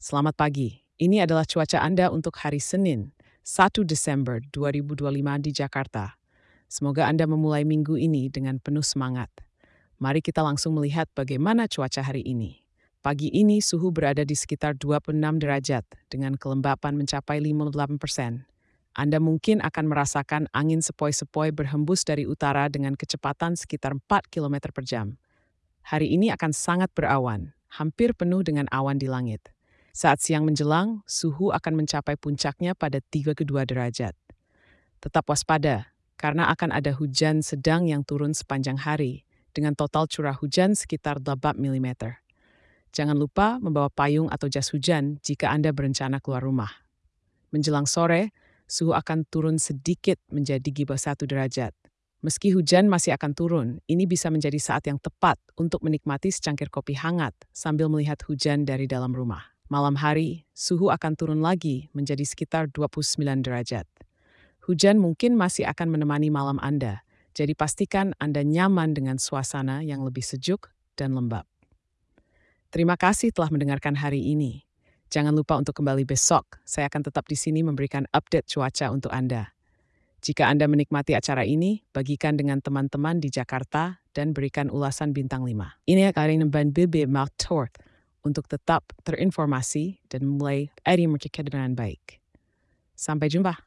Selamat pagi. Ini adalah cuaca Anda untuk hari Senin, 1 Desember 2025 di Jakarta. Semoga Anda memulai minggu ini dengan penuh semangat. Mari kita langsung melihat bagaimana cuaca hari ini. Pagi ini suhu berada di sekitar 26 derajat dengan kelembapan mencapai 58%. Anda mungkin akan merasakan angin sepoi-sepoi berhembus dari utara dengan kecepatan sekitar 4 km per jam. Hari ini akan sangat berawan, hampir penuh dengan awan di langit. Saat siang menjelang, suhu akan mencapai puncaknya pada 32 derajat. Tetap waspada, karena akan ada hujan sedang yang turun sepanjang hari, dengan total curah hujan sekitar 8 mm. Jangan lupa membawa payung atau jas hujan jika Anda berencana keluar rumah. Menjelang sore, suhu akan turun sedikit menjadi di bawah 1 derajat. Meski hujan masih akan turun, ini bisa menjadi saat yang tepat untuk menikmati secangkir kopi hangat sambil melihat hujan dari dalam rumah. Malam hari, suhu akan turun lagi menjadi sekitar 29 derajat. Hujan mungkin masih akan menemani malam Anda, jadi pastikan Anda nyaman dengan suasana yang lebih sejuk dan lembab. Terima kasih telah mendengarkan hari ini. Jangan lupa untuk kembali besok, saya akan tetap di sini memberikan update cuaca untuk Anda. Jika Anda menikmati acara ini, bagikan dengan teman-teman di Jakarta dan berikan ulasan bintang 5. Ini akan membantu Mouth untuk tetap terinformasi dan mulai hari mereka dengan baik. Sampai jumpa.